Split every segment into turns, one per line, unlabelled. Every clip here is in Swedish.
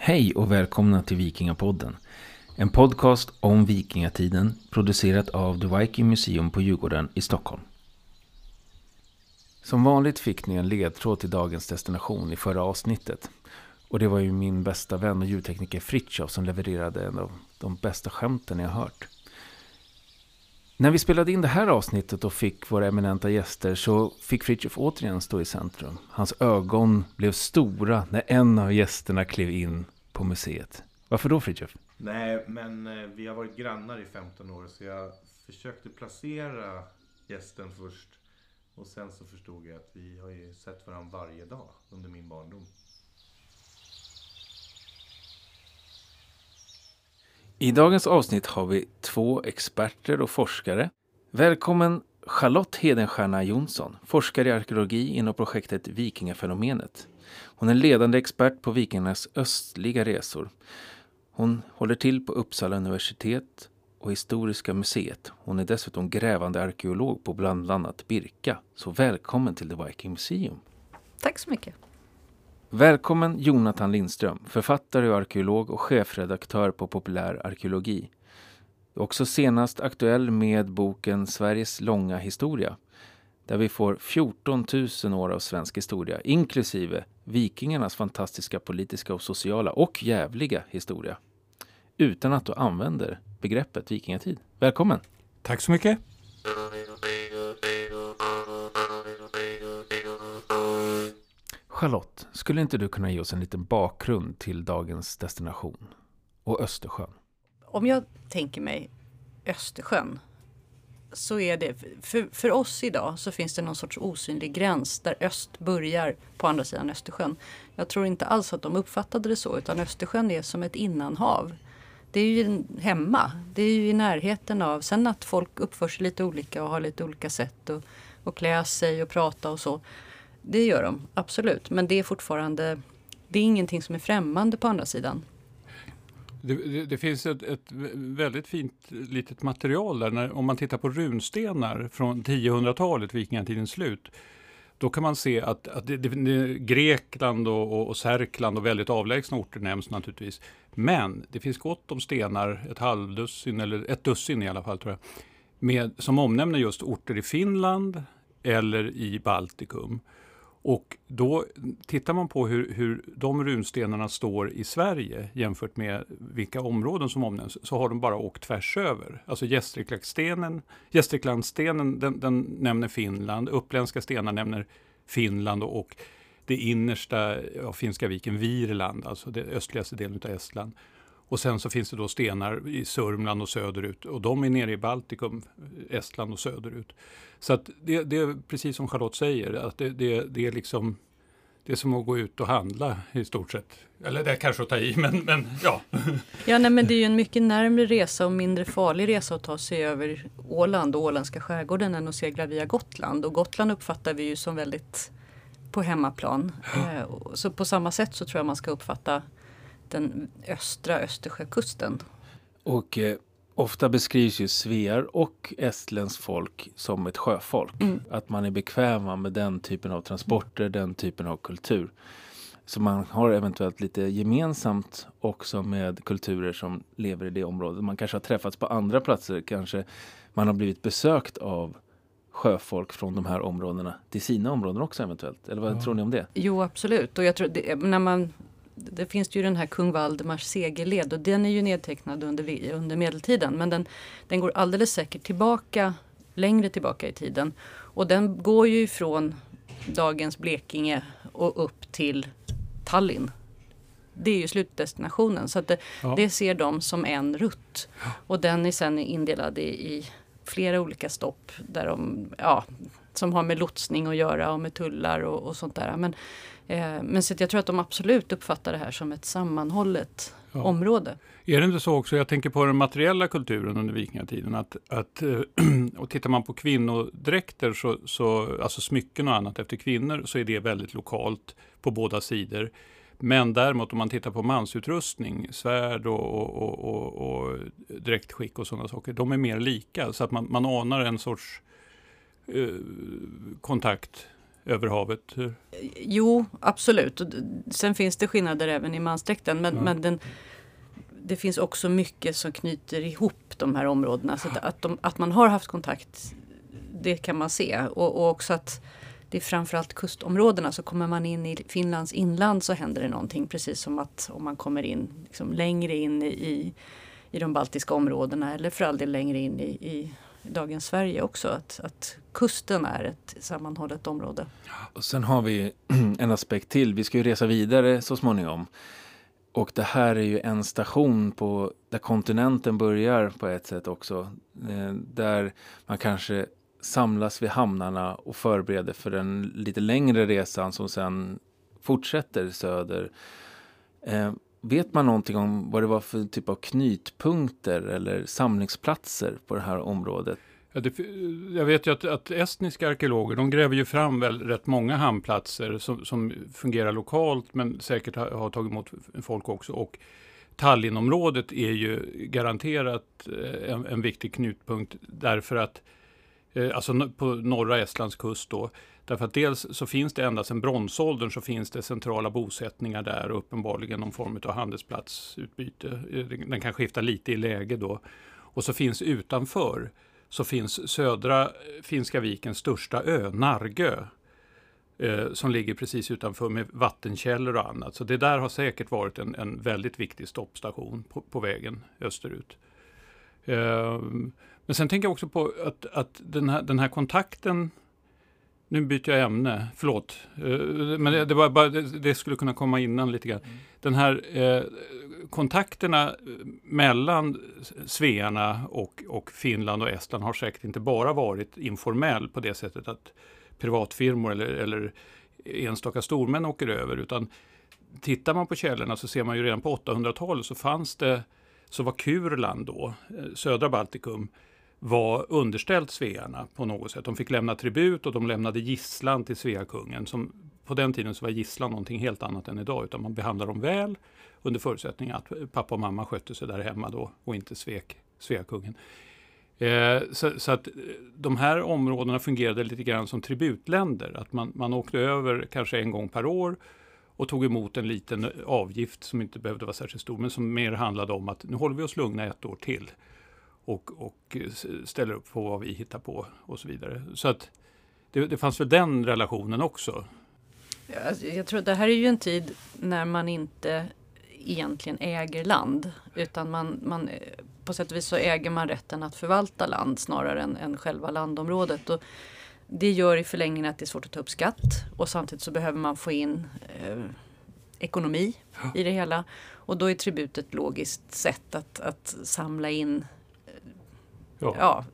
Hej och välkomna till Vikingapodden. En podcast om vikingatiden producerat av The Viking Museum på Djurgården i Stockholm. Som vanligt fick ni en ledtråd till dagens destination i förra avsnittet. Och det var ju min bästa vän och ljudtekniker Fritjof som levererade en av de bästa skämten jag hört. När vi spelade in det här avsnittet och fick våra eminenta gäster så fick Fritjof återigen stå i centrum. Hans ögon blev stora när en av gästerna klev in på museet. Varför då, Fritjof?
Nej, men vi har varit grannar i 15 år så jag försökte placera gästen först. Och sen så förstod jag att vi har ju sett varandra varje dag under min barndom.
I dagens avsnitt har vi 2 experter och forskare. Välkommen Charlotte Hedenstierna Jonsson, forskare i arkeologi inom projektet Vikingafenomenet. Hon är ledande expert på vikingarnas östliga resor. Hon håller till på Uppsala universitet och Historiska museet. Hon är dessutom grävande arkeolog på bland annat Birka. Så välkommen till The Viking Museum.
Tack så mycket.
Välkommen Jonathan Lindström, författare och arkeolog och chefredaktör på Populär arkeologi. Också senast aktuell med boken Sveriges långa historia, där vi får 14 000 år av svensk historia, inklusive vikingarnas fantastiska politiska och sociala och jävliga historia, utan att du använder begreppet vikingatid. Välkommen!
Tack så mycket!
Charlotte, skulle inte du kunna ge oss en liten bakgrund till dagens destination och Östersjön?
Om jag tänker mig Östersjön så är det, för oss idag så finns det någon sorts osynlig gräns där öst börjar på andra sidan Östersjön. Jag tror inte alls att de uppfattade det så, utan Östersjön är som ett innanhav. Det är ju hemma, det är ju i närheten av, sen att folk uppför sig lite olika och har lite olika sätt och klä sig och prata och så. Det gör de, absolut. Men det är fortfarande, det är ingenting som är främmande på andra sidan.
Det finns ett väldigt fint litet material där. Om man tittar på runstenar från 1000-talet, vikingatidens slut, då kan man se att Grekland och Särkland och väldigt avlägsna orter nämns naturligtvis. Men det finns gott om stenar, ett dussin i alla fall tror jag, som omnämner just orter i Finland eller i Baltikum. Och då tittar man på hur de runstenarna står i Sverige jämfört med vilka områden som omnämns, så har de bara åkt tvärs över. Alltså Gästriklandsstenen den nämner Finland, uppländska stenar nämner Finland och det innersta av Finska viken Virland, alltså det östligaste delen av Estland. Och sen så finns det då stenar i Sörmland och söderut och de är nere i Baltikum, Estland och söderut. Så att det är precis som Charlotte säger, att det är liksom det är som att gå ut och handla i stort sett. Eller det är kanske att ta i, men ja.
Ja, nej, men det är ju en mycket närmare resa och mindre farlig resa att ta sig över Åland och åländska skärgården än att segla via Gotland. Och Gotland uppfattar vi ju som väldigt på hemmaplan. Så på samma sätt så tror jag man ska uppfatta den östra Östersjökusten.
Och ofta beskrivs ju svear och estländsk folk som ett sjöfolk. Att man är bekväma med den typen av transporter, den typen av kultur. Så man har eventuellt lite gemensamt också med kulturer som lever i det området. Man kanske har träffats på andra platser, kanske man har blivit besökt av sjöfolk från de här områdena till sina områden också eventuellt. Eller vad tror ni om det?
Jo, absolut. Och jag tror det finns ju den här kung Valdemars segelled och den är ju nedtecknad under medeltiden, men den går alldeles säkert längre tillbaka i tiden. Och den går ju från dagens Blekinge och upp till Tallinn. Det är ju slutdestinationen, så att det ser de som en rutt. Och den är sen indelad i flera olika stopp där som har med lotsning att göra och med tullar och sånt där. Men så jag tror att de absolut uppfattar det här som ett sammanhållet område.
Är det inte så också, jag tänker på den materiella kulturen under vikingatiden, att och tittar man på kvinnodräkter, så alltså smycken och annat efter kvinnor, så är det väldigt lokalt på båda sidor. Men däremot om man tittar på mansutrustning, svärd och dräktskick och sådana saker, de är mer lika, så att man anar en sorts kontakt över havet?
Jo, absolut. Och sen finns det skillnader även i mansdräkten. Men det finns också mycket som knyter ihop de här områdena. Så att man har haft kontakt, det kan man se. Och också att det är framförallt kustområdena. Så kommer man in i Finlands inland så händer det någonting. Precis som att om man kommer in liksom längre in i de baltiska områdena. Eller för all del längre in i dagens Sverige också. Att kusten är ett sammanhållet område.
Och sen har vi en aspekt till. Vi ska ju resa vidare så småningom. Och det här är ju en station där kontinenten börjar på ett sätt också. Där man kanske samlas vid hamnarna och förbereder för den lite längre resan som sen fortsätter söder. Vet man någonting om vad det var för typ av knytpunkter eller samlingsplatser på det här området?
Ja, jag vet ju att estniska arkeologer, de gräver ju fram väl rätt många hamnplatser som fungerar lokalt men säkert har tagit emot folk också. Och Tallinnområdet är ju garanterat en viktig knutpunkt därför att, alltså på norra Estlands kust då, därför att dels så finns det ända sedan bronsåldern så finns det centrala bosättningar där och uppenbarligen någon form av handelsplatsutbyte. Den kan skifta lite i läge då. Och så finns utanför så finns södra Finska vikens största ö, Nargö, som ligger precis utanför med vattenkällor och annat. Så det där har säkert varit en väldigt viktig stoppstation på vägen österut. Men sen tänker jag också på att den här kontakten, nu byter jag ämne, förlåt, men det skulle kunna komma innan lite grann. Den här kontakterna mellan svearna och Finland och Estland har säkert inte bara varit informell på det sättet att privatfirmor eller enstaka stormän åker över, utan tittar man på källorna så ser man ju redan på 800-talet så var Kurland då, södra Baltikum, var underställt svearna på något sätt. De fick lämna tribut och de lämnade gisslan till Sveakungen. Som på den tiden så var gisslan någonting helt annat än idag, utan man behandlade dem väl under förutsättning att pappa och mamma skötte sig där hemma då och inte svek Sveakungen. Så att de här områdena fungerade lite grann som tributländer. Att man åkte över kanske en gång per år och tog emot en liten avgift som inte behövde vara särskilt stor, men som mer handlade om att nu håller vi oss lugna 1 år till. Och ställer upp på vad vi hittar på och så vidare. Så att det fanns väl den relationen också.
Jag tror att det här är ju en tid när man inte egentligen äger land. Utan man på sätt och vis så äger man rätten att förvalta land snarare än själva landområdet. Och det gör i förlängningen att det är svårt att ta upp skatt. Och samtidigt så behöver man få in ekonomi i det hela. Och då är tribut ett logiskt sätt att samla in. Ja.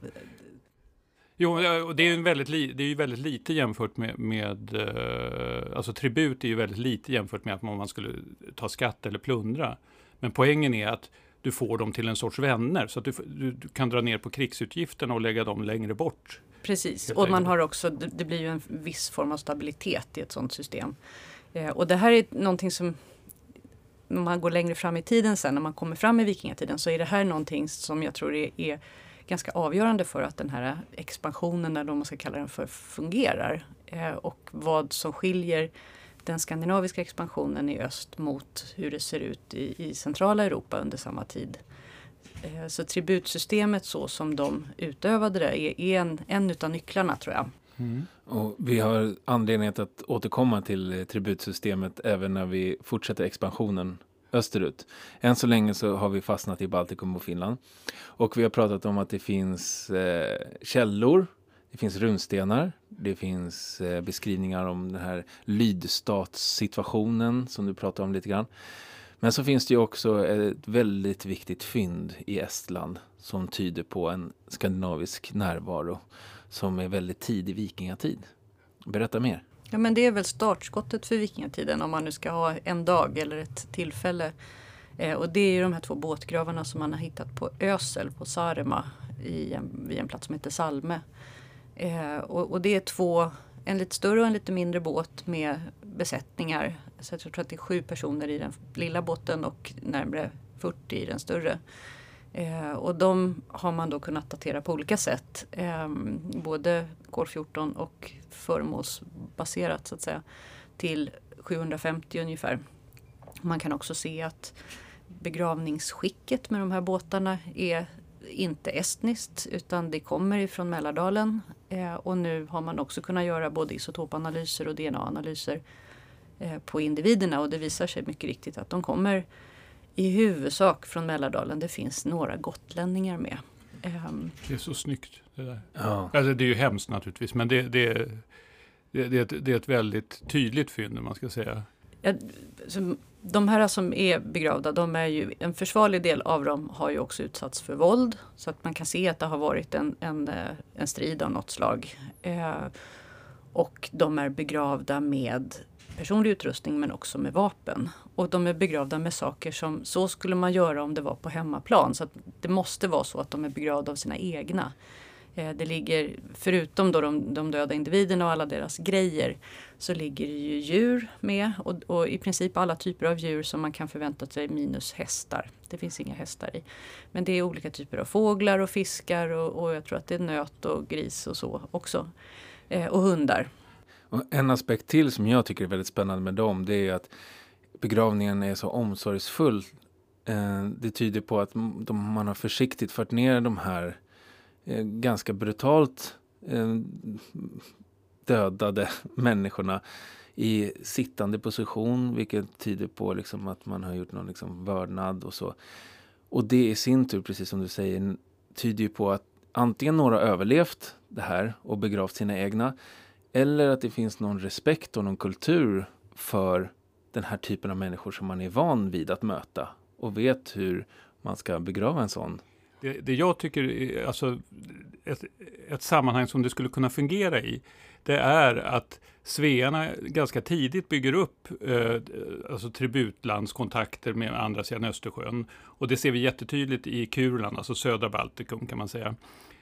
Jo, det är ju väldigt lite jämfört med alltså tribut är ju väldigt lite jämfört med att man skulle ta skatt eller plundra. Men poängen är att du får dem till en sorts vänner så att du kan dra ner på krigsutgifterna och lägga dem längre bort.
Precis, och man har också, det blir ju en viss form av stabilitet i ett sådant system. Och det här är någonting som, när man går längre fram i tiden sen, när man kommer fram i vikingatiden, så är det här någonting som jag tror är ganska avgörande för att den här expansionen, eller vad man ska kalla den för, fungerar. Och vad som skiljer den skandinaviska expansionen i öst mot hur det ser ut i centrala Europa under samma tid. Så tributsystemet så som de utövade det är en utav nycklarna, tror jag.
Mm. Och vi har anledning att återkomma till tributsystemet även när vi fortsätter expansionen österut. Än så länge så har vi fastnat i Baltikum och Finland. Och vi har pratat om att det finns källor, det finns runstenar, det finns beskrivningar om den här lydstatssituationen som du pratade om lite grann. Men så finns det ju också ett väldigt viktigt fynd i Estland som tyder på en skandinavisk närvaro som är väldigt tidig vikingatid. Berätta mer.
Ja, men det är väl startskottet för vikingatiden om man nu ska ha en dag eller ett tillfälle. Och det är ju de här 2 båtgravarna som man har hittat på Ösel på Saaremaa vid en plats som heter Salme. Och det är en lite större och en lite mindre båt med besättningar. Så jag tror att det är 7 personer i den lilla båten och närmare 40 i den större. Och de har man då kunnat datera på olika sätt. Både Kår 14 och datumbaserat så att säga, till 750 ungefär. Man kan också se att begravningsskicket med de här båtarna är inte estniskt utan det kommer ifrån Mälardalen. Och nu har man också kunnat göra både isotopanalyser och DNA-analyser på individerna och det visar sig mycket riktigt att de kommer i huvudsak från Mälardalen. Det finns några gotlänningar med.
Det är så snyggt det där.
Ja.
Alltså, det är ju hemskt naturligtvis men det är ett väldigt tydligt fynd om man ska säga.
Ja, de här som är begravda, de är ju, en försvarlig del av dem har ju också utsatts för våld. Så att man kan se att det har varit en strid av något slag. Och de är begravda med personlig utrustning men också med vapen. Och de är begravda med saker som så skulle man göra om det var på hemmaplan. Så att det måste vara så att de är begravda av sina egna. Det ligger, förutom då de döda individerna och alla deras grejer, så ligger det ju djur med och i princip alla typer av djur som man kan förvänta sig minus hästar. Det finns inga hästar i. Men det är olika typer av fåglar och fiskar och jag tror att det är nöt och gris och så också. Och hundar.
Och en aspekt till som jag tycker är väldigt spännande med dem, det är att begravningen är så omsorgsfull. Det tyder på att man har försiktigt fört ner de här ganska brutalt dödade människorna i sittande position, vilket tyder på liksom att man har gjort någon liksom vördnad och så. Och det i sin tur, precis som du säger, tyder ju på att antingen några överlevt det här och begravt sina egna, eller att det finns någon respekt och någon kultur för den här typen av människor som man är van vid att möta och vet hur man ska begrava en sån.
Det jag tycker är alltså ett sammanhang som det skulle kunna fungera i, det är att svearna ganska tidigt bygger upp alltså tributlandskontakter med andra sidan Östersjön. Och det ser vi jättetydligt i Kurland, alltså södra Baltikum kan man säga.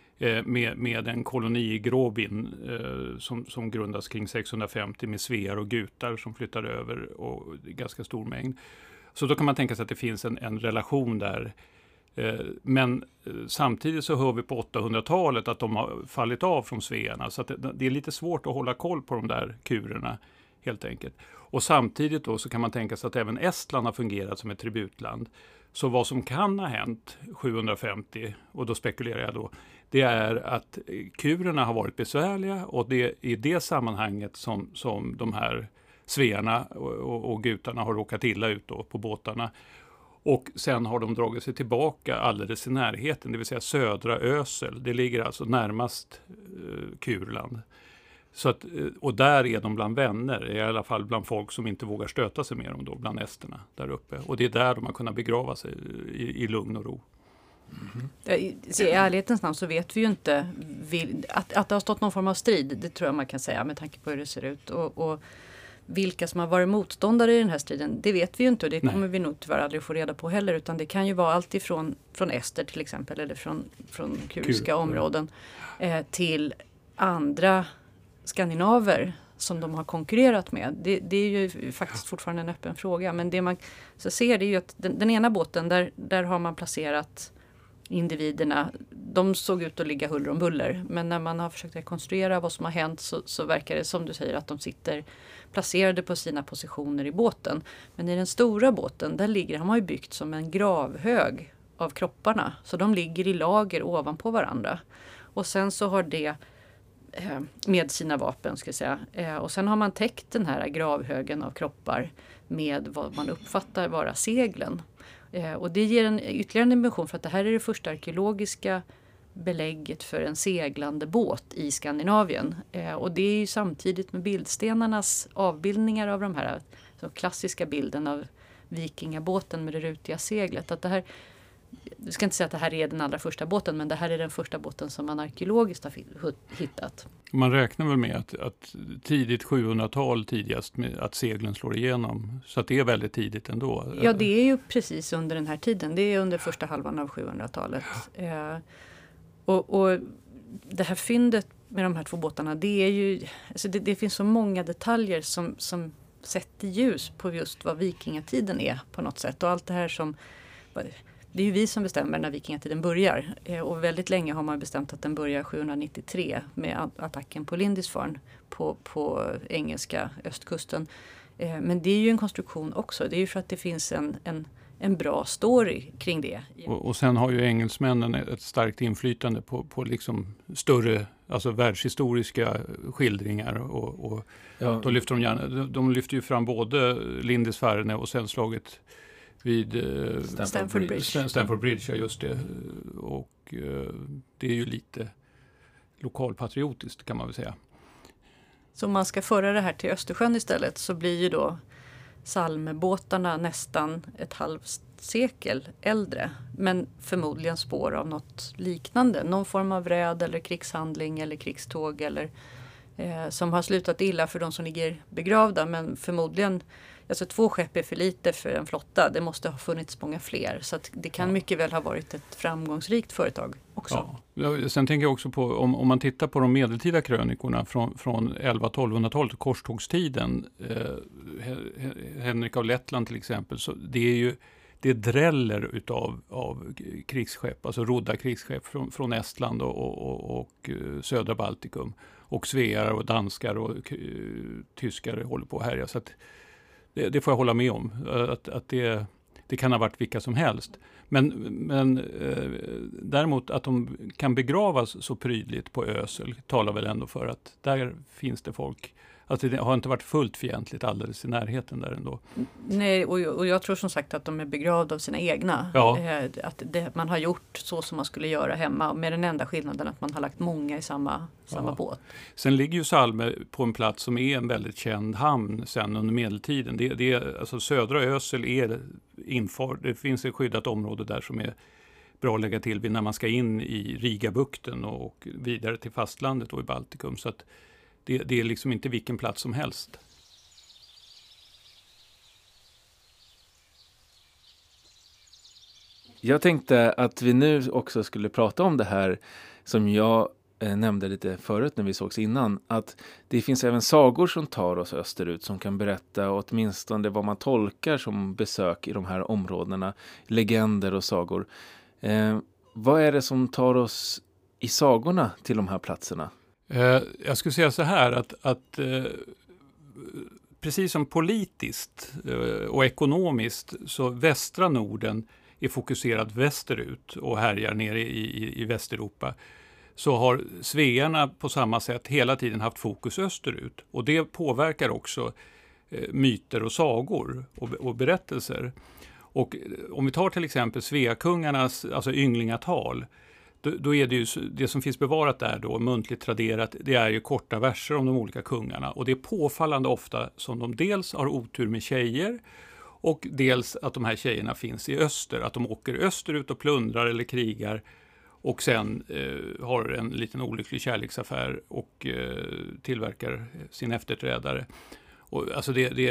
Med en koloni i Gråbin som grundas kring 650 med svear och gutar som flyttar över och ganska stor mängd. Så då kan man tänka sig att det finns en relation där. Men samtidigt så hör vi på 800-talet att de har fallit av från svearna. Så att det är lite svårt att hålla koll på de där kurerna helt enkelt. Och samtidigt då så kan man tänka sig att även Estland har fungerat som ett tributland. Så vad som kan ha hänt 750, och då spekulerar jag då, det är att kurerna har varit besvärliga och det är i det sammanhanget som de här svearna och gutarna har råkat illa ut då på båtarna. Och sen har de dragit sig tillbaka alldeles i närheten, det vill säga södra Ösel. Det ligger alltså närmast Kurland. Så att, och där är de bland vänner, i alla fall bland folk som inte vågar stöta sig med dem då, bland esterna där uppe. Och det är där de har kunnat begrava sig i lugn och ro.
I ärlighetens namn så vet vi ju inte att det har stått någon form av strid, det tror jag man kan säga med tanke på hur det ser ut. Och vilka som har varit motståndare i den här striden, det vet vi ju inte och det kommer vi nog tyvärr aldrig få reda på heller, utan det kan ju vara allt ifrån ester till exempel eller från kuriska områden till andra skandinaver som de har konkurrerat med. Det är ju faktiskt fortfarande en öppen fråga, men det man så ser det är ju att den ena båten där har man placerat individerna, de såg ut att ligga huller om buller, men när man har försökt rekonstruera vad som har hänt så verkar det som du säger att de sitter placerade på sina positioner i båten. Men i den stora båten, där ligger, han har ju byggt som en gravhög av kropparna, så de ligger i lager ovanpå varandra. Och sen så har det med sina vapen ska jag säga. Och sen har man täckt den här gravhögen av kroppar med vad man uppfattar vara seglen. Och det ger en ytterligare dimension för att det här är det första arkeologiska belägget för en seglande båt i Skandinavien. Och det är ju samtidigt med bildstenarnas avbildningar av de här så klassiska bilden av vikingabåten med det rutiga seglet. Att det här, jag ska inte säga att det här är den allra första båten, men det här är den första båten som man arkeologiskt har hittat.
Man räknar väl med att tidigt 700-tal tidigast med att seglen slår igenom. Så att det är väldigt tidigt ändå.
Ja, det är ju precis under den här tiden. Det är under första halvan av 700-talet. Och det här fyndet med de här två båtarna, det är ju, alltså det finns så många detaljer som sätter ljus på just vad vikingatiden är på något sätt. Och allt det här som det är ju vi som bestämmer när vikingatiden börjar. Och väldigt länge har man bestämt att den börjar 793 med attacken på Lindisfarne på engelska östkusten. Men det är ju en konstruktion också. Det är ju för att det finns en bra story kring det.
Och sen har ju engelsmännen ett starkt inflytande på liksom större, alltså världshistoriska skildringar. Och då lyfter de gärna, de lyfter ju fram både Lindisfarne och sen slaget vid Stamford Bridge, ja, just det. Och det är ju lite lokalpatriotiskt, kan man väl säga.
Så om man ska föra det här till Östersjön istället, så blir ju då Salmebåtarna nästan ett halvt sekel äldre, men förmodligen spår av något liknande. Någon form av räd eller krigshandling eller krigståg eller som har slutat illa för de som ligger begravda, men förmodligen, alltså 2 skepp är för lite för en flotta. Det måste ha funnits många fler, så att det kan mycket väl ha varit ett framgångsrikt företag också.
Ja. Sen tänker jag också på, om man tittar på de medeltida krönikorna från 1100-1200-talet och korstågstiden, Henrik av Lettland till exempel, så det är dräller av krigsskepp, alltså rodda krigsskepp från Estland och södra Baltikum, och svear och danskar och tyskar håller på att härja, så att det får jag hålla med om, att det kan ha varit vilka som helst. Men däremot att de kan begravas så prydligt på Ösel talar väl ändå för att där finns det folk. Alltså det har inte varit fullt fientligt alldeles i närheten där ändå.
Nej, och jag tror som sagt att de är begravda av sina egna.
Ja.
Att man har gjort så som man skulle göra hemma, med den enda skillnaden att man har lagt många i samma båt. Sen
ligger ju Salme på en plats som är en väldigt känd hamn sen under medeltiden. Det är, alltså södra Ösel är det finns ett skyddat område där som är bra att lägga till vid när man ska in i Rigabukten och vidare till fastlandet och i Baltikum, så att det är liksom inte vilken plats som helst.
Jag tänkte att vi nu också skulle prata om det här som jag nämnde lite förut när vi sågs innan. Att det finns även sagor som tar oss österut som kan berätta åtminstone vad man tolkar som besök i de här områdena. Legender och sagor. Vad är det som tar oss i sagorna till de här platserna?
Jag skulle säga så här att precis som politiskt och ekonomiskt så västra Norden är fokuserad västerut och härjar nere i Västeuropa, så har svearna på samma sätt hela tiden haft fokus österut, och det påverkar också myter och sagor och berättelser. Och om vi tar till exempel sveakungarnas, alltså ynglingatal, då är det ju det som finns bevarat där då, muntligt traderat, det är ju korta verser om de olika kungarna. Och det är påfallande ofta som de dels har otur med tjejer, och dels att de här tjejerna finns i öster. Att de åker österut och plundrar eller krigar, och sen har en liten olycklig kärleksaffär och tillverkar sin efterträdare. Och alltså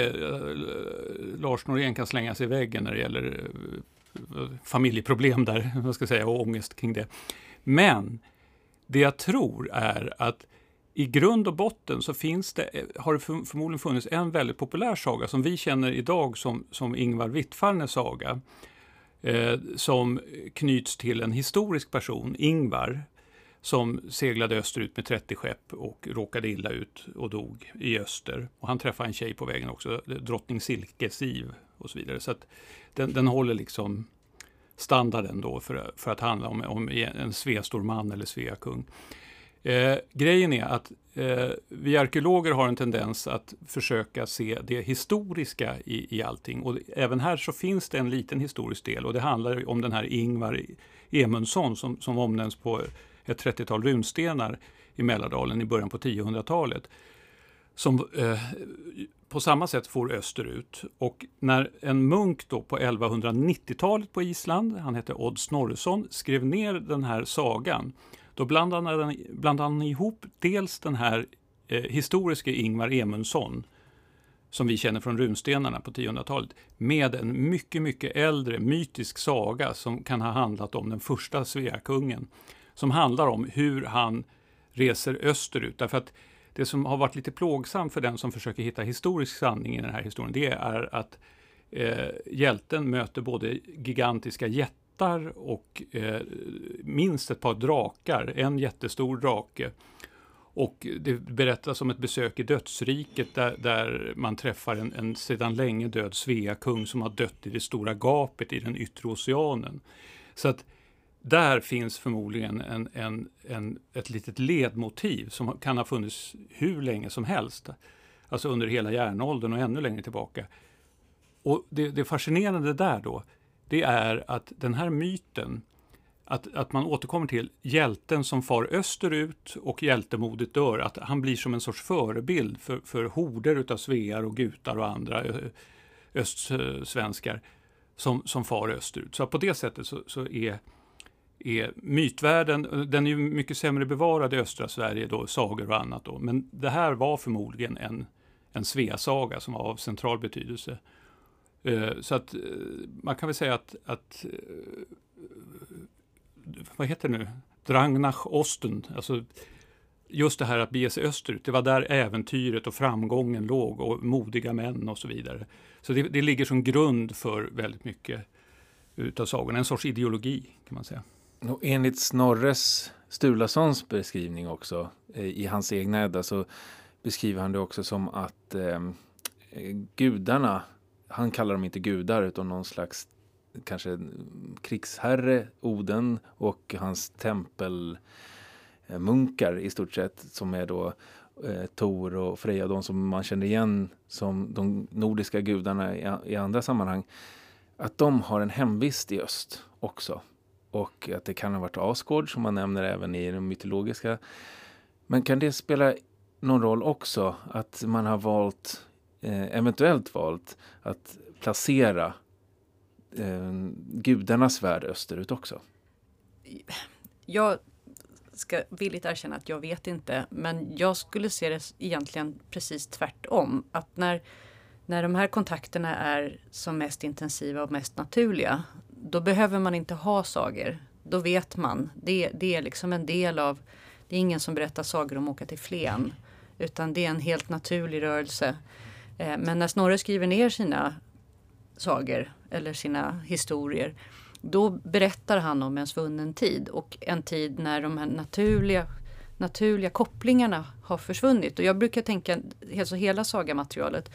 Lars Norén kan slänga sig i väggen när det gäller familjeproblem där, vad ska jag säga, och ångest kring det. Men det jag tror är att i grund och botten så har det förmodligen funnits en väldigt populär saga som vi känner idag som Ingvar Wittfallners saga, som knyts till en historisk person, Ingvar, som seglade österut med 30 skepp och råkade illa ut och dog i öster. Och han träffade en tjej på vägen också, drottning Silkesiv och så vidare. Så att den håller liksom standarden då för att handla om en Sveastorman eller Sveakung. Grejen är att vi arkeologer har en tendens att försöka se det historiska i allting. Och även här så finns det en liten historisk del, och det handlar om den här Ingvar Emundsson som omnämns på ett 30-tal runstenar i Mälardalen i början på 1000-talet. Som på samma sätt får österut. Och när en munk då på 1190-talet på Island, han hette Odd Snorresson, skrev ner den här sagan, då blandade han ihop dels den här historiska Ingvar Emundsson som vi känner från runstenarna på 1000-talet med en mycket, mycket äldre mytisk saga som kan ha handlat om den första Sveakungen, som handlar om hur han reser österut. Därför att det som har varit lite plågsamt för den som försöker hitta historisk sanning i den här historien, det är att hjälten möter både gigantiska jättar och minst ett par drakar, en jättestor drake. Och det berättas om ett besök i dödsriket där man träffar en sedan länge död Sveakung som har dött i det stora gapet i den yttre oceanen. Så att där finns förmodligen ett litet ledmotiv som kan ha funnits hur länge som helst. Alltså under hela järnåldern och ännu längre tillbaka. Och det fascinerande där då, det är att den här myten, att man återkommer till hjälten som far österut och hjältemodigt dör, att han blir som en sorts förebild för horder utav svear och gutar och andra östsvenskar som far österut. Så på det sättet så är mytvärlden, den är ju mycket sämre bevarad i östra Sverige då, sagor och annat då, men det här var förmodligen en Sveasaga som var av central betydelse. Så att man kan väl säga att vad heter det nu? Drang nach Osten, alltså just det här att bege sig österut, det var där äventyret och framgången låg och modiga män och så vidare. Så det ligger som grund för väldigt mycket utav sagorna, en sorts ideologi kan man säga.
Och enligt Snorres Sturlasons beskrivning också, i hans egna Edda, så beskriver han det också som att gudarna, han kallar dem inte gudar utan någon slags kanske krigsherre, Oden, och hans tempelmunkar i stort sett, som är då Tor och Freja, de som man känner igen som de nordiska gudarna i andra sammanhang, att de har en hemvist i öst också. Och att det kan ha varit Asgård som man nämner även i den mytologiska. Men kan det spela någon roll också att man har eventuellt valt att placera gudarnas värld österut också?
Jag ska villigt erkänna att jag vet inte, men jag skulle se det egentligen precis tvärtom. Att när de här kontakterna är som mest intensiva och mest naturliga, då behöver man inte ha sagor. Då vet man. Det är liksom en del av, det är ingen som berättar sagor om att åka till Flen, utan det är en helt naturlig rörelse. Men när Snorre skriver ner sina sagor eller sina historier, då berättar han om en svunnen tid och en tid när de här naturliga kopplingarna har försvunnit. Och jag brukar tänka, alltså hela sagamaterialet,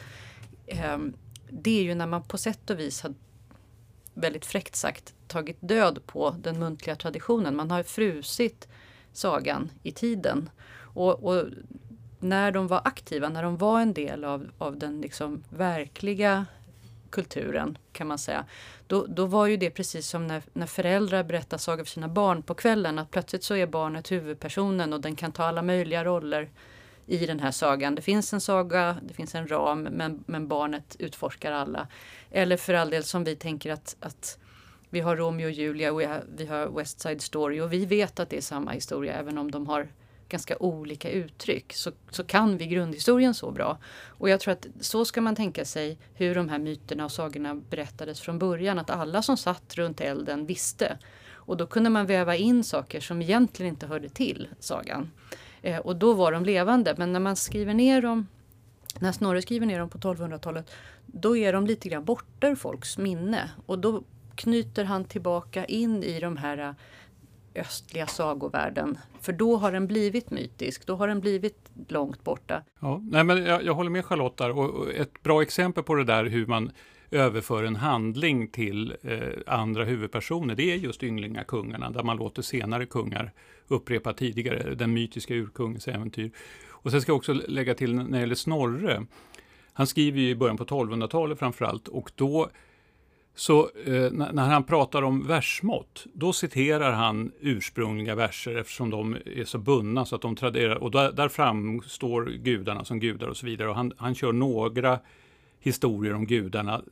det är ju när man på sätt och vis har, väldigt fräckt sagt, tagit död på den muntliga traditionen. Man har frusit sagan i tiden. Och när de var aktiva, när de var en del av den liksom verkliga kulturen, kan man säga, då var ju det precis som när föräldrar berättar sagor för sina barn på kvällen, att plötsligt så är barnet huvudpersonen och den kan ta alla möjliga roller i den här sagan. Det finns en saga, det finns en ram, men barnet utforskar alla. Eller för all del som vi tänker att vi har Romeo och Julia och vi har West Side Story, och vi vet att det är samma historia även om de har ganska olika uttryck, så kan vi grundhistorien så bra. Och jag tror att så ska man tänka sig hur de här myterna och sagorna berättades från början, att alla som satt runt elden visste. Och då kunde man väva in saker som egentligen inte hörde till sagan. Och då var de levande, men när man skriver ner dem, när Snorre skriver ner dem på 1200-talet, då är de lite grann borta ur folks minne. Och då knyter han tillbaka in i de här östliga sagovärlden. För då har den blivit mytisk, då har den blivit långt borta.
Ja, nej, men jag håller med Charlotte där, och ett bra exempel på det där hur man överför en handling till andra huvudpersoner, det är just Ynglingakungarna, där man låter senare kungar upprepa tidigare den mytiska urkungens äventyr. Och sen ska jag också lägga till när det gäller Snorre. Han skriver ju i början på 1200-talet framförallt, och då så när han pratar om versmått, då citerar han ursprungliga verser eftersom de är så bundna så att de traderar, och där framstår gudarna som gudar och så vidare, och han kör några historier om gudarna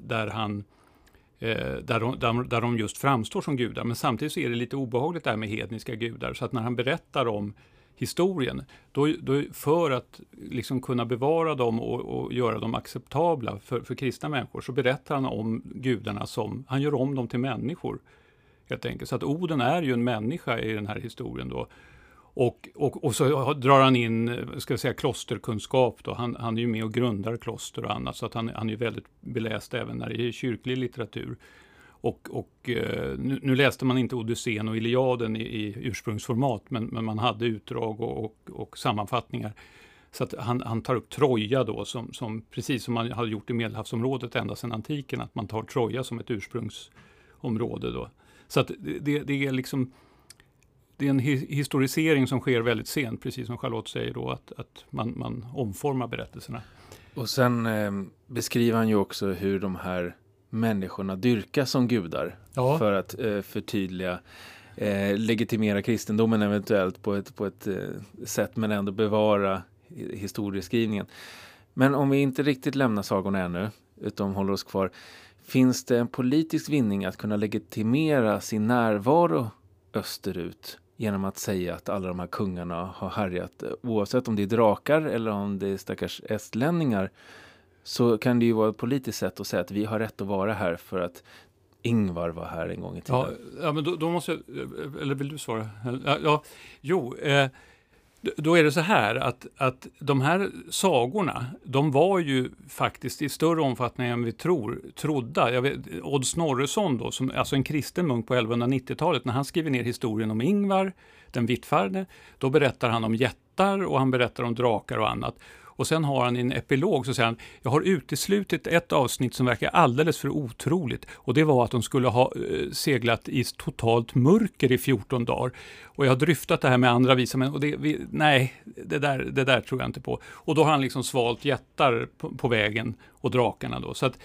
där de just framstår som gudar, men samtidigt så är det lite obehagligt där med hedniska gudar, så att när han berättar om historien, då för att liksom kunna bevara dem och göra dem acceptabla för kristna människor, så berättar han om gudarna som, han gör om dem till människor helt enkelt. Så att Oden är ju en människa i den här historien då. Och så drar han in, ska jag säga, klosterkunskap då. Han är ju med och grundar kloster och annat, så att han är ju väldigt beläst även när det är kyrklig litteratur. Nu läste man inte Odysseen och Iliaden i ursprungsformat, men man hade utdrag och sammanfattningar. Så att han tar upp Troja då, som precis som man hade gjort i Medelhavsområdet ända sedan antiken, att man tar Troja som ett ursprungsområde då. Så att det är liksom, det är en historisering som sker väldigt sent, precis som Charlotte säger då, att man omformar berättelserna.
Och sen beskriver han ju också hur de här människorna dyrkas som gudar, för att förtydliga, legitimera kristendomen eventuellt på ett sätt, men ändå bevara historieskrivningen. Men om vi inte riktigt lämnar sagorna ännu, utan håller oss kvar, finns det en politisk vinning att kunna legitimera sin närvaro österut genom att säga att alla de här kungarna har härjat, oavsett om det är drakar eller om det är stackars estlänningar, så kan det ju vara ett politiskt sätt att säga att vi har rätt att vara här för att Ingvar var här en gång i tiden.
Ja, men då måste jag, eller vill du svara? Då är det så här att de här sagorna, de var ju faktiskt i större omfattning än vi trodde. Odd Snorresson då, alltså en kristen munk på 1190-talet, när han skriver ner historien om Ingvar, den vittfarne, då berättar han om jättar och han berättar om drakar och annat. Och sen har han en epilog, så säger han, jag har uteslutit ett avsnitt som verkar alldeles för otroligt. Och det var att de skulle ha seglat i totalt mörker i 14 dagar. Och jag har dryftat det här med andra visa, men det där tror jag inte på. Och då har han liksom svalt jättar på vägen och drakarna då. Så att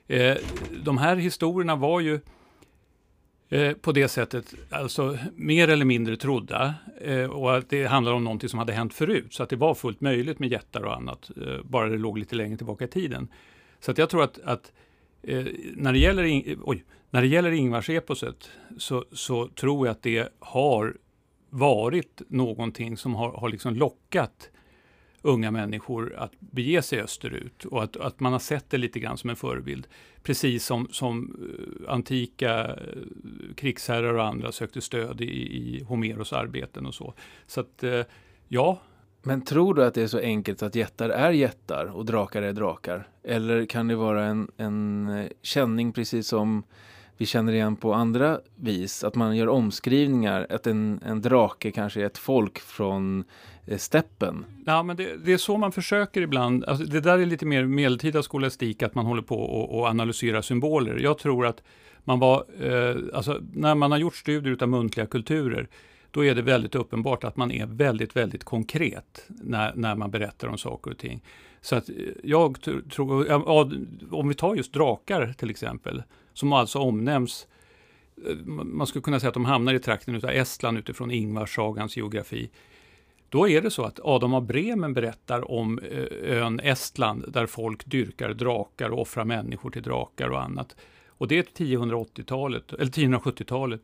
de här historierna var ju på det sättet alltså mer eller mindre trodda, och att det handlar om någonting som hade hänt förut, så att det var fullt möjligt med jättar och annat, bara det låg lite längre tillbaka i tiden. Så att jag tror att när det gäller Ingvarseposet så tror jag att det har varit någonting som har liksom lockat unga människor att bege sig österut, och att man har sett det lite grann som en förebild. Precis som antika krigsherrar och andra sökte stöd i Homeros arbeten och så. Så att, ja.
Men tror du att det är så enkelt att jättar är jättar och drakar är drakar? Eller kan det vara en känning precis som vi känner igen på andra vis? Att man gör omskrivningar, att en drake kanske är ett folk från steppen.
Ja, men det är så man försöker ibland. Alltså, det där är lite mer medeltida skolastik, att man håller på och analyserar symboler. Jag tror att man när man har gjort studier utav muntliga kulturer, då är det väldigt uppenbart att man är väldigt, väldigt konkret när man berättar om saker och ting. Så att jag tror, om vi tar just drakar till exempel, som alltså omnämns, man skulle kunna säga att de hamnar i trakten utav Estland utifrån Ingvarssagans geografi. Då är det så att Adam av Bremen berättar om ön Estland, där folk dyrkar drakar och offrar människor till drakar och annat. Och det är 1080-talet, eller 1070-talet.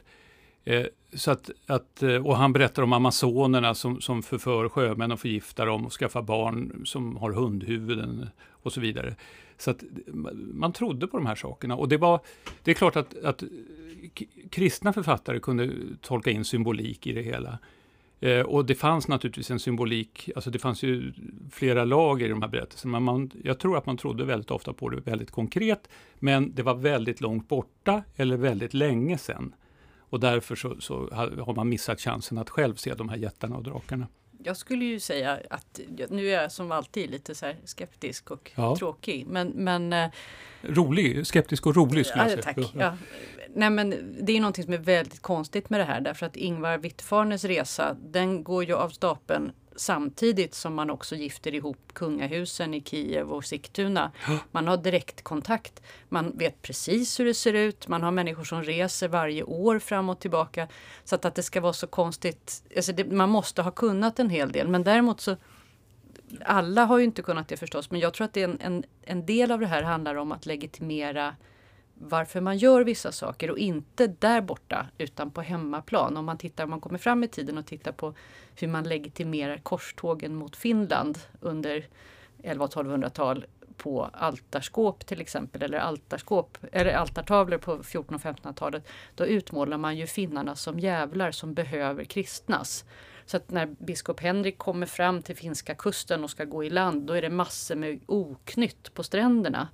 Och han berättar om amazonerna som förför sjömän och förgiftar dem och skaffar barn som har hundhuvuden och så vidare. Så att man trodde på de här sakerna. Och det är klart att kristna författare kunde tolka in symbolik i det hela. Och det fanns naturligtvis en symbolik, alltså det fanns ju flera lager i de här berättelserna, men jag tror att man trodde väldigt ofta på det väldigt konkret, men det var väldigt långt borta eller väldigt länge sedan. Och därför så har man missat chansen att själv se de här jättarna och drakarna.
Jag skulle ju säga att nu är jag som alltid lite så här skeptisk och tråkig, men
rolig, skeptisk och rolig skulle jag säga.
Tack. Ja. Nej, men det är någonting som är väldigt konstigt med det här, därför att Ingvar Vittfarnes resa, den går ju av stapeln samtidigt som man också gifter ihop kungahusen i Kiev och Sigtuna. Man har direktkontakt, man vet precis hur det ser ut, man har människor som reser varje år fram och tillbaka, så att det ska vara så konstigt, alltså man måste ha kunnat en hel del, men däremot så alla har ju inte kunnat det förstås, men jag tror att det är en del av det här handlar om att legitimera varför man gör vissa saker, och inte där borta utan på hemmaplan. Om man kommer fram i tiden och tittar på hur man legitimerar korstågen mot Finland under 1100-1200-tal på altarskåp till exempel, eller altartavlor på 1400- och 1500-talet, då utmålar man ju finnarna som jävlar som behöver kristnas. Så att när biskop Henrik kommer fram till finska kusten och ska gå i land, då är det massor med oknytt på stränderna.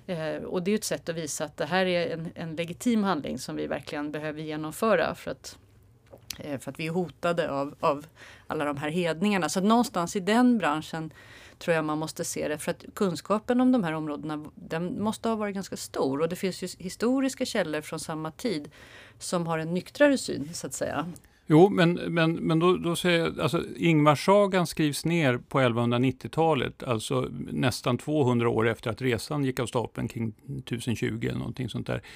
Och det är ett sätt att visa att det här är en legitim handling som vi verkligen behöver genomföra för att vi är hotade av alla de här hedningarna. Så att någonstans i den branschen tror jag man måste se det. För att kunskapen om de här områdena, den måste ha varit ganska stor. Och det finns ju historiska källor från samma tid som har en nyktrare syn, så att säga.
Jo, men då säger jag, alltså Ingvarssagan skrivs ner på 1190-talet, alltså nästan 200 år efter att resan gick av stapeln kring 1020 eller någonting sånt där.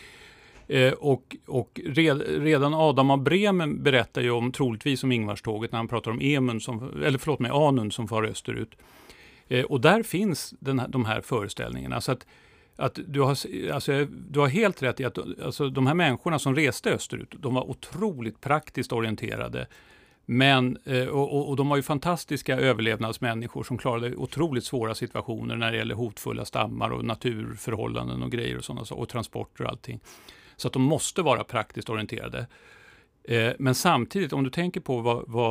Och redan Adam av Bremen berättar ju troligtvis om Ingvarståget när han pratar om Anund som far österut. Och där finns de här föreställningarna. Så att du har helt rätt i att alltså, de här människorna som reste österut, de var otroligt praktiskt orienterade. Men, och de var ju fantastiska överlevnadsmänniskor som klarade otroligt svåra situationer när det gäller hotfulla stammar och naturförhållanden och grejer och sådana saker, och transporter och allting. Så att de måste vara praktiskt orienterade. Men samtidigt, om du tänker på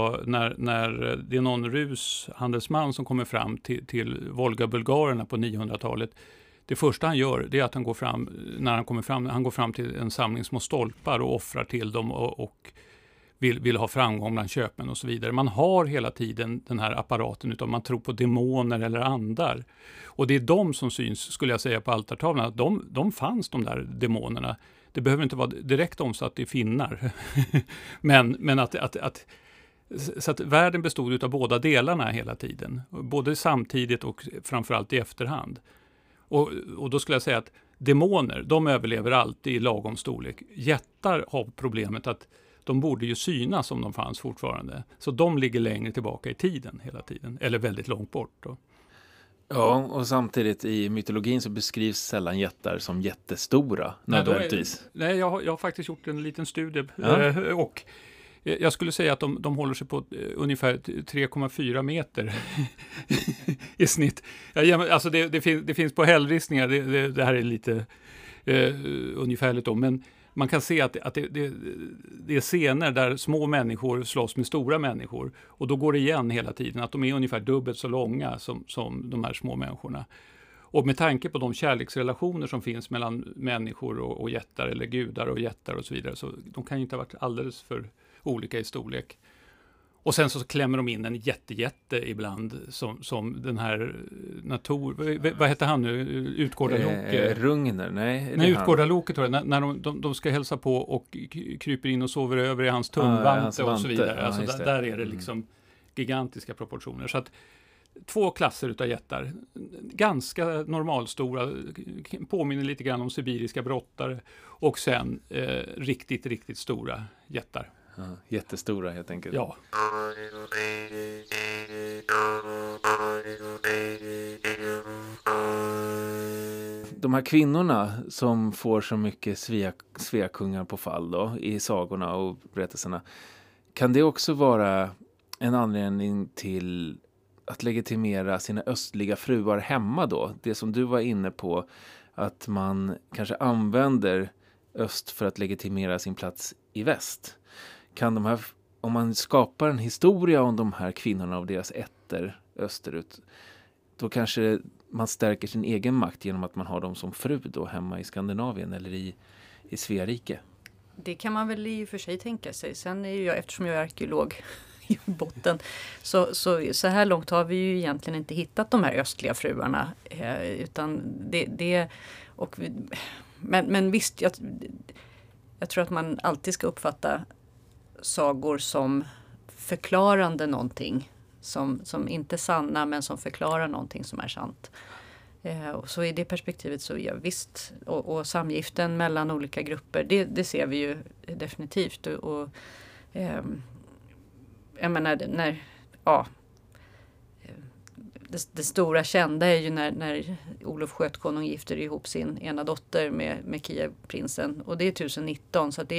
när det är någon handelsman som kommer fram till Volga-bulgarerna på 900-talet. Det första han gör, det är att han går fram till en samling små stolpar och offrar till dem och vill ha framgång bland köpmän och så vidare. Man har hela tiden den här apparaten utav man tror på demoner eller andar. Och det är de som syns, skulle jag säga, på altartavlan. Att de fanns, de där demonerna. Det behöver inte vara direkt omsatt i finnar. men så att världen bestod av båda delarna hela tiden. Både samtidigt och framförallt i efterhand. Och då skulle jag säga att demoner, de överlever alltid i lagom storlek. Jättar har problemet att de borde ju synas om de fanns fortfarande. Så de ligger längre tillbaka i tiden hela tiden. Eller väldigt långt bort då.
Ja, och samtidigt i mytologin så beskrivs sällan jättar som jättestora nödvändigtvis.
Nej, jag har faktiskt gjort en liten studie och jag skulle säga att de håller sig på ungefär 3,4 meter i snitt. Alltså det finns på hällristningar, det här är lite ungefärligt då, men man kan se att det är scener där små människor slåss med stora människor. Och då går det igen hela tiden att de är ungefär dubbelt så långa som de här små människorna. Och med tanke på de kärleksrelationer som finns mellan människor och jättar eller gudar och jättar och så vidare. Så de kan ju inte ha varit alldeles för olika i storlek. Och sen så klämmer de in en jätte ibland som den här vad heter han nu? Utgårdaloke?
Rungner, nej.
Utgårdaloke tror jag. När de ska hälsa på och kryper in och sover över i hans tunnvante och så vidare. Alltså där är det liksom gigantiska proportioner. Så att 2 klasser utav jättar. Ganska normalstora. Påminner lite grann om sibiriska brottare. Och sen riktigt stora jättar.
Ja, jättestora helt enkelt.
Ja.
De här kvinnorna som får så mycket Sveakungar på fall då, i sagorna och berättelserna. Kan det också vara en anledning till att legitimera sina östliga fruar hemma då? Det som du var inne på, att man kanske använder öst för att legitimera sin plats i väst. Kan de här, om man skapar en historia om de här kvinnorna och deras ätter österut, då kanske man stärker sin egen makt genom att man har dem som fru då hemma i Skandinavien eller i Sverige.
Det kan man väl i och för sig tänka sig. Sen är ju jag, eftersom jag är arkeolog i botten, så här långt har vi ju egentligen inte hittat de här östliga fruarna. Utan men visst, jag tror att man alltid ska uppfatta sagor som förklarande någonting som inte är sanna men som förklarar någonting som är sant. Och så i det perspektivet så ja, visst, och samgiften mellan olika grupper, det ser vi ju definitivt. Och jag menar, det stora kända är ju när Olof Skötkonung gifter ihop sin ena dotter med Kievprinsen, och det är 1019, så att det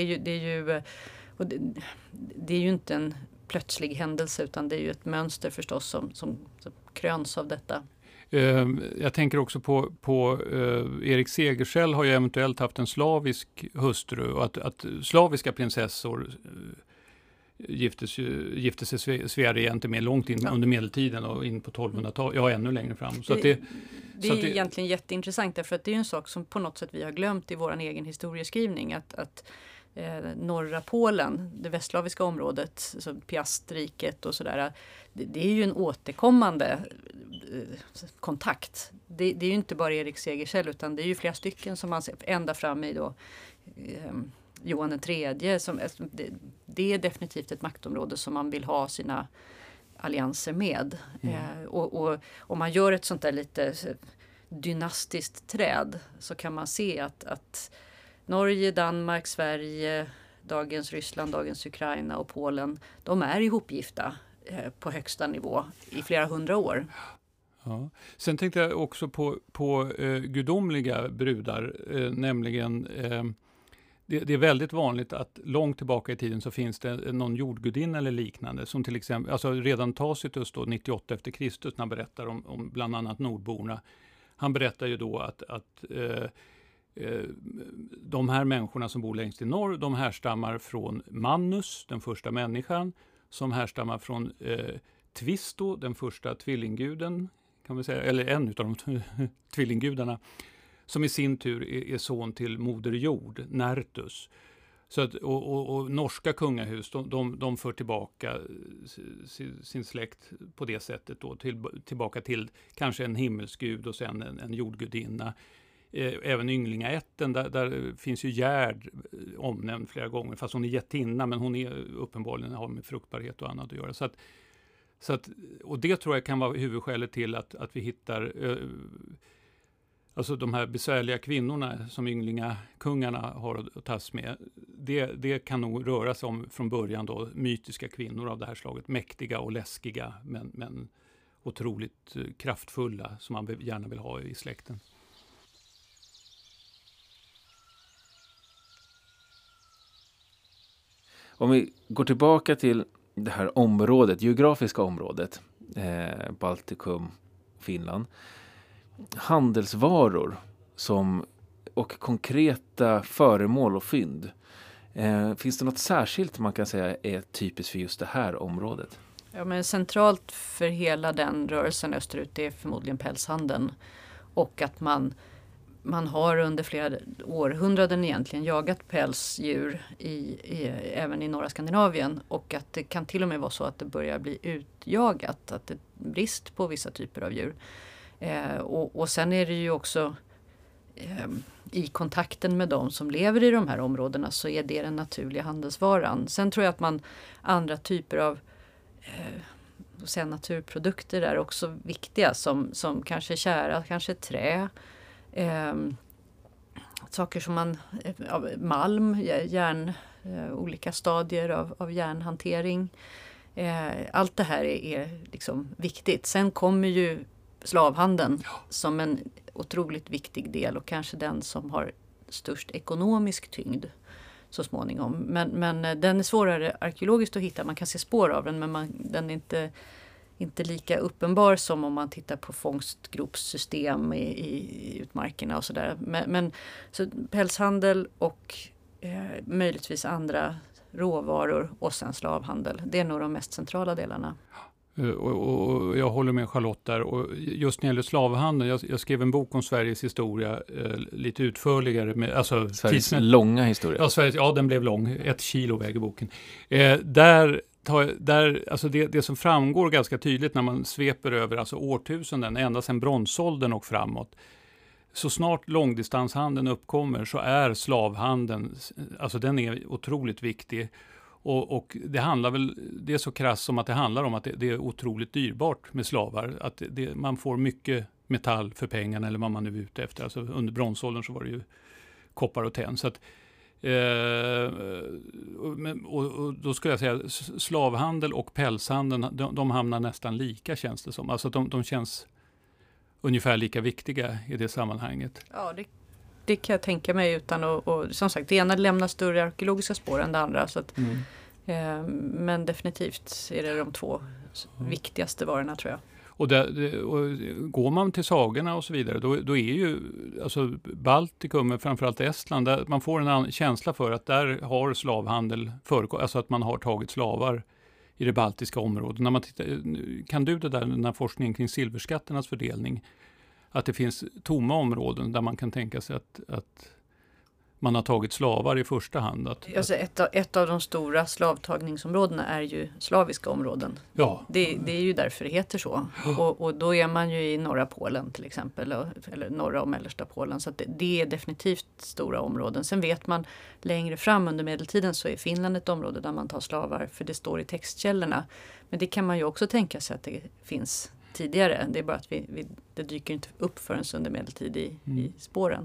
är ju inte en plötslig händelse, utan det är ju ett mönster förstås som kröns av detta.
Jag tänker också på Erik Segersäll har ju eventuellt haft en slavisk hustru, och att slaviska prinsessor gifte sig Sverige egentligen med långt in under medeltiden och in på 1200-talet, ja ännu längre fram. Så
det är egentligen jätteintressant därför att det är en sak som på något sätt vi har glömt i vår egen historieskrivning att norra Polen, det västslaviska området, så Piastriket och sådär, det är ju en återkommande kontakt. Det är ju inte bara Erik Segersäll utan det är ju flera stycken som man ser ända fram i då Johan III. Det är definitivt ett maktområde som man vill ha sina allianser med. Och om man gör ett sånt där lite dynastiskt träd så kan man se att Norge, Danmark, Sverige, dagens Ryssland, dagens Ukraina och Polen, de är ihopgifta på högsta nivå i flera hundra år.
Ja. Sen tänkte jag också på gudomliga brudar, nämligen det är väldigt vanligt att långt tillbaka i tiden så finns det någon jordgudinna eller liknande som till exempel, alltså redan Tacitus då 98 efter Kristus när han berättar om bland annat nordborna. Han berättar ju då att de här människorna som bor längst i norr, de härstammar från Mannus, den första människan, som härstammar från Tvisto, den första tvillingguden, kan vi säga, eller en av de tvillinggudarna, som i sin tur är son till moder jord, Nertus. Så att, och norska kungahus, de för tillbaka sin släkt på det sättet då, tillbaka till kanske en himmelsgud och sen en jordgudinna. Även ynglingaätten, där finns ju Gerd omnämnd flera gånger, fast hon är jättinna, men hon är uppenbarligen har med fruktbarhet och annat att göra. Så att, och det tror jag kan vara huvudskälet till att vi hittar alltså de här besvärliga kvinnorna som ynglingakungarna har att tas med. Det kan nog röra sig om från början då mytiska kvinnor av det här slaget, mäktiga och läskiga men otroligt kraftfulla som man gärna vill ha i släkten.
Om vi går tillbaka till det här området, geografiska området, Baltikum, Finland. Handelsvaror och konkreta föremål och fynd. Finns det något särskilt man kan säga är typiskt för just det här området?
Ja, men centralt för hela den rörelsen österut är förmodligen pälshandeln. Och att man har under flera århundraden egentligen jagat pälsdjur även i norra Skandinavien. Och att det kan till och med vara så att det börjar bli utjagat. Att det är brist på vissa typer av djur. Och sen är det ju också i kontakten med de som lever i de här områdena så är det den naturliga handelsvaran. Sen tror jag att andra typer av naturprodukter är också viktiga som kanske kära, kanske trä. Saker som malm, järn, olika stadier av järnhantering. Allt det här är liksom viktigt. Sen kommer ju slavhandeln som en otroligt viktig del och kanske den som har störst ekonomisk tyngd så småningom. Men den är svårare arkeologiskt att hitta. Man kan se spår av den men den är inte lika uppenbar som om man tittar på fångstgropssystem i utmarkerna och sådär. Men så pälshandel och möjligtvis andra råvaror och sen slavhandel. Det är nog de mest centrala delarna.
Och jag håller med Charlotte där. Och just när det gäller slavhandeln, jag skrev en bok om Sveriges historia lite utförligare.
Sveriges långa historia.
Ja, den blev lång. 1 kilo väger boken. Alltså det som framgår ganska tydligt när man sveper över alltså årtusenden, ända sedan bronsåldern och framåt. Så snart långdistanshandeln uppkommer så är slavhandeln, alltså den är otroligt viktig. Och det är så krass som att det handlar om att det är otroligt dyrbart med slavar. Att man får mycket metall för pengarna eller vad man nu är ute efter. Alltså under bronsåldern så var det ju koppar och tenn. Så att, och då skulle jag säga slavhandel och pälshandeln, de hamnar nästan lika känns det som. Alltså de känns ungefär lika viktiga i det sammanhanget.
Ja, det kan jag tänka mig utan och som sagt, det ena lämnar större arkeologiska spår än det andra. Så att, men definitivt är det de två viktigaste varorna tror jag.
Och går man till sagorna och så vidare, då är ju alltså Baltikum, framförallt Estland, där man får en känsla för att där har slavhandel förekommit, alltså att man har tagit slavar i det baltiska området. När man kan du det där, den här forskningen kring silverskatternas fördelning, att det finns tomma områden där man kan tänka sig att man har tagit slavar i första hand?
Alltså ett av de stora slavtagningsområdena är ju slaviska områden.
Ja.
Det är ju därför det heter så. Och då är man ju i norra Polen till exempel, eller norra och mellersta Polen. Så att det är definitivt stora områden. Sen vet man längre fram under medeltiden så är Finland ett område där man tar slavar, för det står i textkällorna. Men det kan man ju också tänka sig att det finns tidigare. Det är bara att det dyker inte upp förrän under medeltid i spåren.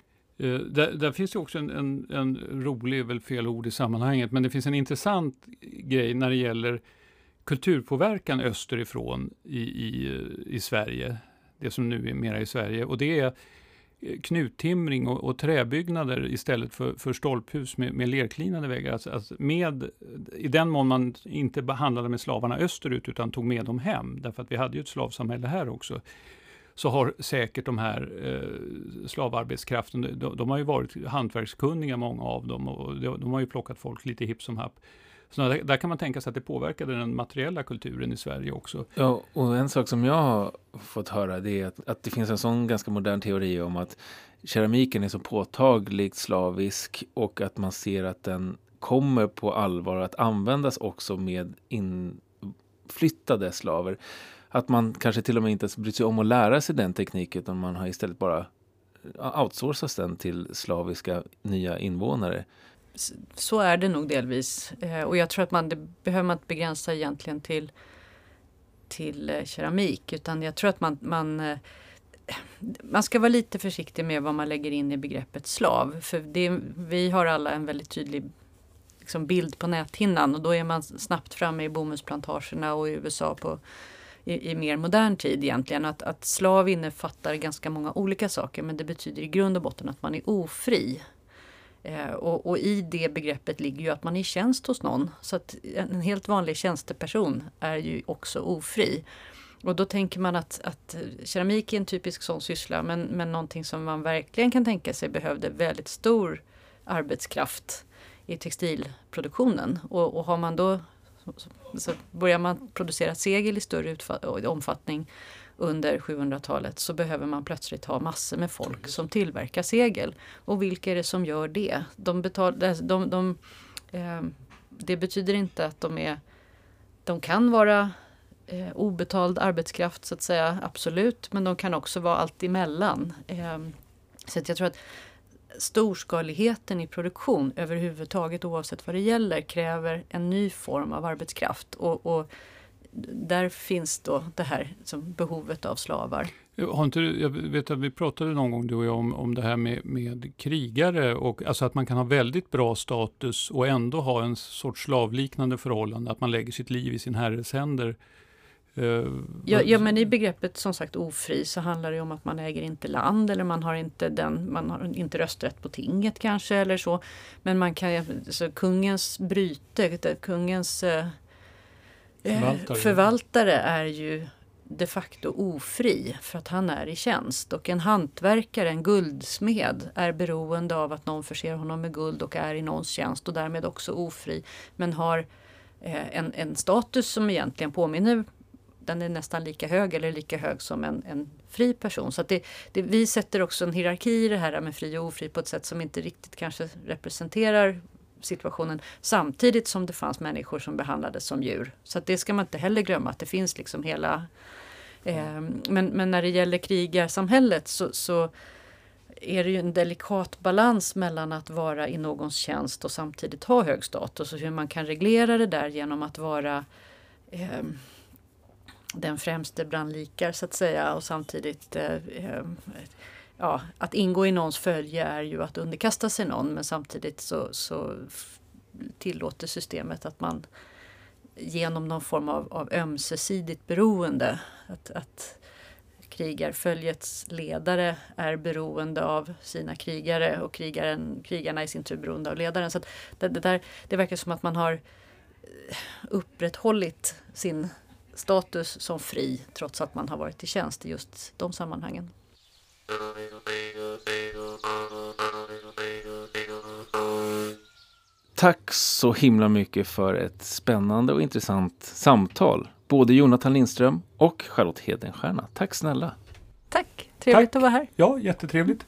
Där finns det också en rolig, väl fel ord i sammanhanget, men det finns en intressant grej när det gäller kulturpåverkan österifrån i Sverige, det som nu är mera i Sverige, och det är knuttimring och träbyggnader istället för stolphus med lerklinade väggar. Alltså i den mån man inte behandlade med slavarna österut utan tog med dem hem, därför att vi hade ju ett slavsamhälle här också, så har säkert de här slavarbetskraften, de har ju varit hantverkskunniga många av dem, och de har ju plockat folk lite hipp som happ. Så där kan man tänka sig att det påverkade den materiella kulturen i Sverige också.
Ja, och en sak som jag har fått höra, det är att det finns en sån ganska modern teori om att keramiken är så påtagligt slavisk, och att man ser att den kommer på allvar att användas också med inflyttade slaver. Att man kanske till och med inte ens bryr sig om att lära sig den tekniken, utan man har istället bara outsourcat den till slaviska nya invånare.
Så är det nog delvis. Och jag tror att det behöver man inte begränsa egentligen till keramik, utan jag tror att man ska vara lite försiktig med vad man lägger in i begreppet slav. För vi har alla en väldigt tydlig bild på näthinnan, och då är man snabbt framme i bomullsplantagerna och i USA i mer modern tid egentligen. Att slav innefattar ganska många olika saker, men det betyder i grund och botten att man är ofri. Och i det begreppet ligger ju att man är i tjänst hos någon. Så att en helt vanlig tjänsteperson är ju också ofri. Och då tänker man att keramik är en typisk sån syssla, men någonting som man verkligen kan tänka sig behövde väldigt stor arbetskraft i textilproduktionen. Och har man då, så börjar man producera segel i större omfattning under 700-talet, så behöver man plötsligt ha massor med folk som tillverkar segel. Och vilka är det som gör det? Det betyder inte att de kan vara obetald arbetskraft så att säga, absolut, men de kan också vara allt emellan. Så att jag tror att storskaligheten i produktion överhuvudtaget, oavsett vad det gäller, kräver en ny form av arbetskraft, och där finns då det här som behovet av slavar.
Jag vet att vi pratade någon gång du och jag om det här med krigare, och alltså att man kan ha väldigt bra status och ändå ha en sorts slavliknande förhållande, att man lägger sitt liv i sin herres händer.
Ja, men i begreppet som sagt ofri så handlar det om att man äger inte land, eller man har inte rösträtt på tinget kanske eller så, men man kan, så kungens bryte, kungens förvaltare är ju de facto ofri för att han är i tjänst, och en hantverkare, en guldsmed, är beroende av att någon förser honom med guld och är i någons tjänst, och därmed också ofri, men har en status som egentligen påminner, den är nästan lika hög eller lika hög som en fri person. Så att vi sätter också en hierarki i det här med fri och ofri på ett sätt som inte riktigt kanske representerar situationen, samtidigt som det fanns människor som behandlades som djur. Så att det ska man inte heller glömma, att det finns liksom hela... Men när det gäller krigarsamhället så är det ju en delikat balans mellan att vara i någons tjänst och samtidigt ha hög status, och hur man kan reglera det där genom att vara den främste brandlikar så att säga, och samtidigt att ingå i någons följe är ju att underkasta sig någon, men samtidigt så tillåter systemet att man genom någon form av ömsesidigt beroende, att krigarföljets ledare är beroende av sina krigare, och krigarna i sin tur beroende av ledaren. Så att det verkar som att man har upprätthållit sin status som fri trots att man har varit i tjänst i just de sammanhangen.
Tack så himla mycket för ett spännande och intressant samtal. Både Jonathan Lindström och Charlotte Hedenstierna. Tack snälla.
Tack, trevligt att vara här.
Ja, jättetrevligt.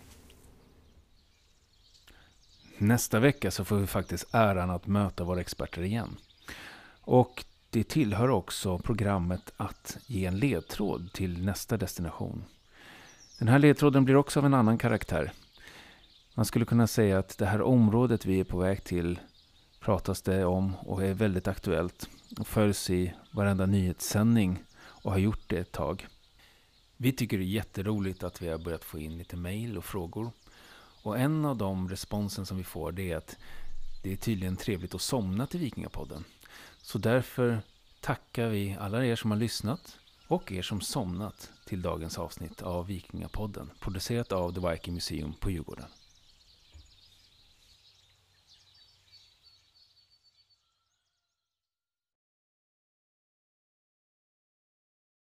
Nästa vecka så får vi faktiskt äran att möta våra experter igen. Och det tillhör också programmet att ge en ledtråd till nästa destination. Den här ledtråden blir också av en annan karaktär. Man skulle kunna säga att det här området vi är på väg till pratas det om och är väldigt aktuellt och följs i varenda nyhetssändning och har gjort det ett tag. Vi tycker det är jätteroligt att vi har börjat få in lite mejl och frågor. Och en av de responsen som vi får det är att det är tydligen trevligt att somna till Vikingapodden. Så därför tackar vi alla er som har lyssnat och er som somnat till dagens avsnitt av Vikingapodden, producerat av The Viking Museum på Djurgården.